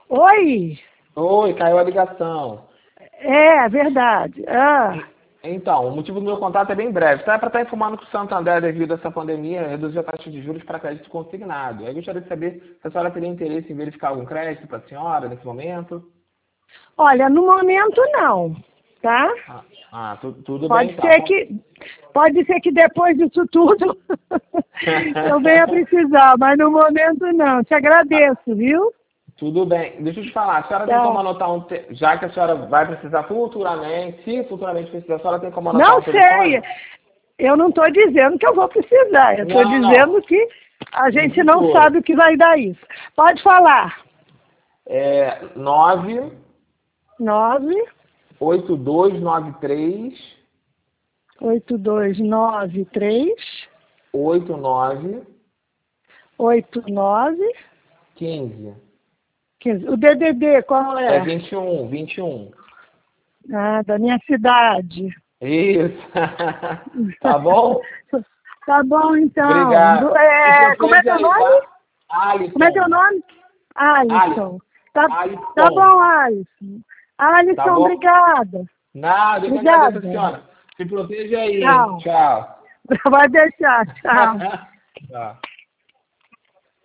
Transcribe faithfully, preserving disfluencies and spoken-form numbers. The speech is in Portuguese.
Oi! Oi, caiu a ligação. É, verdade. Ah, Então, o motivo do meu contato é bem breve. Tá? É para estar informando que o Santander, devido a essa pandemia, reduziu a taxa de juros para crédito consignado. Eu gostaria de saber se a senhora teria interesse em verificar algum crédito para a senhora nesse momento. olha, no momento não, tá? Ah, ah, tu- tudo bem Pode então. ser que, pode ser que depois disso tudo eu venha precisar, mas no momento não. Te Ah, agradeço, viu? tudo bem. Deixa eu te falar, a senhora tem como Tá. anotar um... Te... Já que a senhora vai precisar futuramente, se futuramente precisar, a senhora tem como anotar Não um sei. telefone? Eu não estou dizendo que eu vou precisar. Eu estou Não, dizendo não. que a No gente não futuro. sabe o que vai dar isso. Pode falar. É nove Nove oito dois nove três oito dois nove três oito nove oito nove quinze. quinze. O D D D qual É é? vinte e um, vinte e um. Ah, da minha cidade. Isso. Tá bom? Tá bom, então. Obrigado. Do- Se é, como é proteja teu aí, nome? tá? Como é teu Alisson. nome? Alisson. Alisson. Tá, tá Alisson. bom, Alisson. Tá Alisson, bom? obrigada. Nada, eu que agradeço a Obrigada. senhora. Se proteja aí, hein? Tchau. Tchau. Vai deixar. Tchau. Tchau.